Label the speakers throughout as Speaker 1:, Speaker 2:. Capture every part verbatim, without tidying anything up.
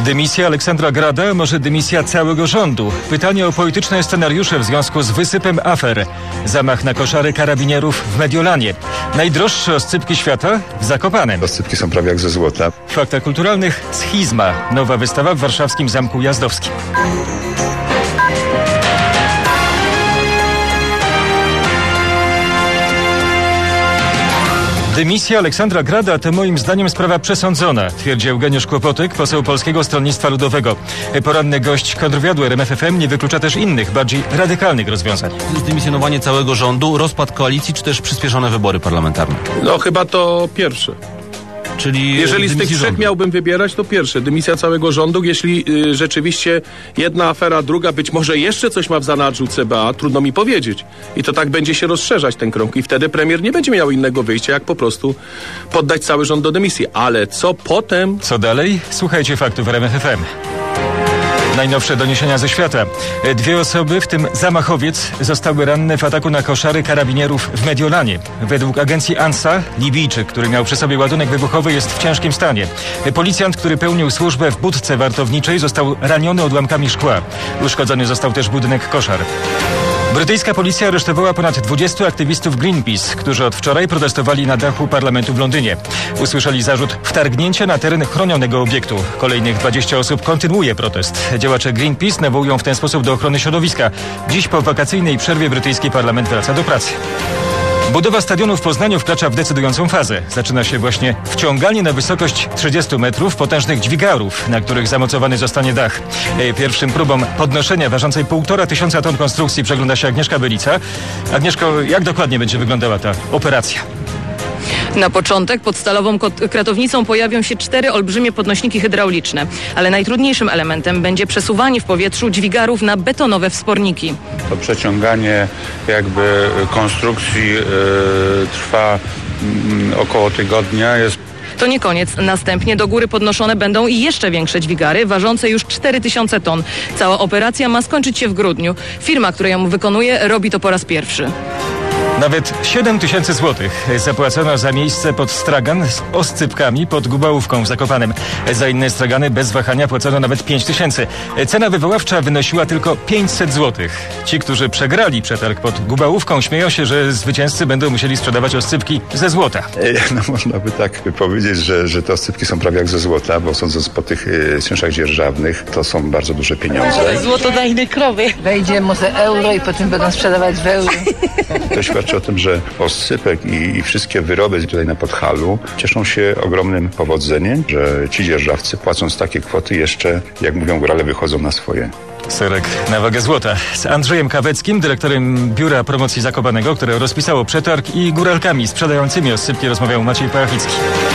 Speaker 1: Dymisja Aleksandra Grada, może dymisja całego rządu? Pytanie o polityczne scenariusze w związku z wysypem afer. Zamach na koszary karabinierów w Mediolanie. Najdroższe oscypki świata w Zakopanem.
Speaker 2: Oscypki są prawie jak ze złota.
Speaker 1: W faktach kulturalnych schizma. Nowa wystawa w warszawskim Zamku Ujazdowskim. Dymisja Aleksandra Grada to moim zdaniem sprawa przesądzona, twierdzi Eugeniusz Kłopotyk, poseł Polskiego Stronnictwa Ludowego. Poranny gość kontrwywiadu R M F F M nie wyklucza też innych, bardziej radykalnych rozwiązań.
Speaker 3: Zdymisjonowanie całego rządu, rozpad koalicji czy też przyspieszone wybory parlamentarne?
Speaker 4: No chyba to pierwsze.
Speaker 3: Czyli
Speaker 4: jeżeli z tych trzech
Speaker 3: rządu.
Speaker 4: miałbym wybierać, to pierwsze, dymisja całego rządu. Jeśli y, rzeczywiście jedna afera, druga, być może jeszcze coś ma w zanadrzu C B A, trudno mi powiedzieć. I to tak będzie się rozszerzać ten krąg. I wtedy premier nie będzie miał innego wyjścia, jak po prostu poddać cały rząd do dymisji. Ale co potem?
Speaker 1: Co dalej? Słuchajcie faktów w R M F F M. Najnowsze doniesienia ze świata. Dwie osoby, w tym zamachowiec, zostały ranne w ataku na koszary karabinierów w Mediolanie. Według agencji ANSA, Libijczyk, który miał przy sobie ładunek wybuchowy, jest w ciężkim stanie. Policjant, który pełnił służbę w budce wartowniczej, został raniony odłamkami szkła. Uszkodzony został też budynek koszar. Brytyjska policja aresztowała ponad dwudziestu aktywistów Greenpeace, którzy od wczoraj protestowali na dachu parlamentu w Londynie. Usłyszeli zarzut wtargnięcia na teren chronionego obiektu. Kolejnych dwadzieścia osób kontynuuje protest. Działacze Greenpeace nawołują w ten sposób do ochrony środowiska. Dziś po wakacyjnej przerwie brytyjski parlament wraca do pracy. Budowa stadionu w Poznaniu wkracza w decydującą fazę. Zaczyna się właśnie wciąganie na wysokość trzydziestu metrów potężnych dźwigarów, na których zamocowany zostanie dach. Pierwszym próbom podnoszenia ważącej półtora tysiąca ton konstrukcji przegląda się Agnieszka Bylica. Agnieszko, jak dokładnie będzie wyglądała ta operacja?
Speaker 5: Na początek pod stalową kratownicą pojawią się cztery olbrzymie podnośniki hydrauliczne, ale najtrudniejszym elementem będzie przesuwanie w powietrzu dźwigarów na betonowe wsporniki.
Speaker 2: To przeciąganie jakby konstrukcji yy, trwa yy, około tygodnia. Jest
Speaker 5: To nie koniec. Następnie do góry podnoszone będą i jeszcze większe dźwigary, ważące już cztery tysiące ton. Cała operacja ma skończyć się w grudniu. Firma, która ją wykonuje, robi to po raz pierwszy.
Speaker 1: Nawet siedem tysięcy złotych zapłacono za miejsce pod stragan z oscypkami pod Gubałówką w Zakopanem. Za inne stragany bez wahania płacono nawet pięć tysięcy. Cena wywoławcza wynosiła tylko pięćset złotych. Ci, którzy przegrali przetarg pod Gubałówką, śmieją się, że zwycięzcy będą musieli sprzedawać oscypki ze złota.
Speaker 2: No można by tak powiedzieć, że, że te oscypki są prawie jak ze złota, bo sądząc po tych y, czynszach dzierżawnych, to są bardzo duże pieniądze.
Speaker 6: Złoto da innej krowy. Wejdzie może euro i potem będą sprzedawać w euro.
Speaker 2: To świadczy o tym, że oscypek i, i wszystkie wyroby tutaj na Podhalu cieszą się ogromnym powodzeniem, że ci dzierżawcy, płacąc takie kwoty, jeszcze, jak mówią górale, wychodzą na swoje.
Speaker 1: Serek na wagę złota. Z Andrzejem Kaweckim, dyrektorem Biura Promocji Zakopanego, które rozpisało przetarg, i góralkami sprzedającymi oscypki rozmawiał Maciej Pachicki.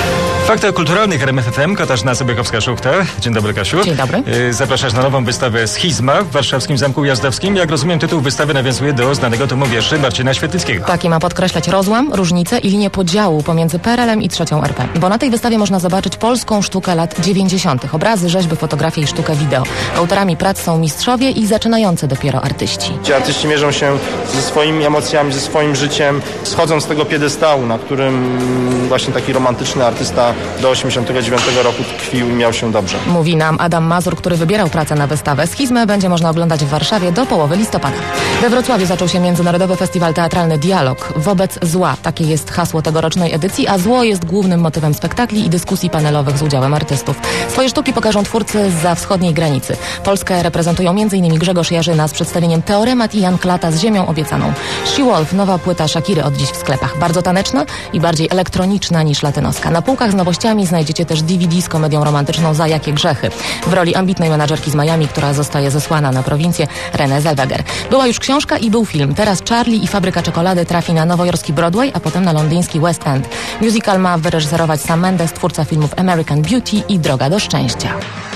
Speaker 1: W faktach kulturalnych R M F F M Katarzyna Sobiechowska-Szuchta. Dzień dobry, Kasiu.
Speaker 7: Dzień dobry.
Speaker 1: Zapraszasz na nową wystawę Schizma w warszawskim Zamku Ujazdowskim. Jak rozumiem, tytuł wystawy nawiązuje do znanego tomu wierszy Marcina Świetlickiego.
Speaker 7: Tak, i ma podkreślać rozłam, różnice i linię podziału pomiędzy P R L-em i trzecią R P. Bo na tej wystawie można zobaczyć polską sztukę lat dziewięćdziesiątych. Obrazy, rzeźby, fotografie i sztukę wideo. Autorami prac są mistrzowie i zaczynający dopiero artyści.
Speaker 8: Ci artyści mierzą się ze swoimi emocjami, ze swoim życiem, schodzą z tego piedestału, na którym właśnie taki romantyczny artysta do osiemdziesiątego dziewiątego roku tkwił i miał się dobrze.
Speaker 7: Mówi nam Adam Mazur, który wybierał pracę na wystawę. Schizmę będzie można oglądać w Warszawie do połowy listopada. We Wrocławiu zaczął się Międzynarodowy Festiwal Teatralny Dialog wobec zła. Takie jest hasło tegorocznej edycji, a zło jest głównym motywem spektakli i dyskusji panelowych z udziałem artystów. Swoje sztuki pokażą twórcy zza wschodniej granicy. Polskę reprezentują między innymi Grzegorz Jarzyna z przedstawieniem Teoremat i Jan Klata z Ziemią obiecaną. She-Wolf, nowa płyta Shakiry od dziś w sklepach. Bardzo taneczna i bardziej elektroniczna niż latynoska. Na półkach z nowościami znajdziecie też D V D z komedią romantyczną Za jakie grzechy. W roli ambitnej menadżerki z Miami, która zostaje zesłana na prowincję, Renée Zellweger. Była już książka i był film. Teraz Charlie i Fabryka Czekolady trafi na nowojorski Broadway, a potem na londyński West End. Musical ma wyreżyserować Sam Mendes, twórca filmów American Beauty i Droga do szczęścia.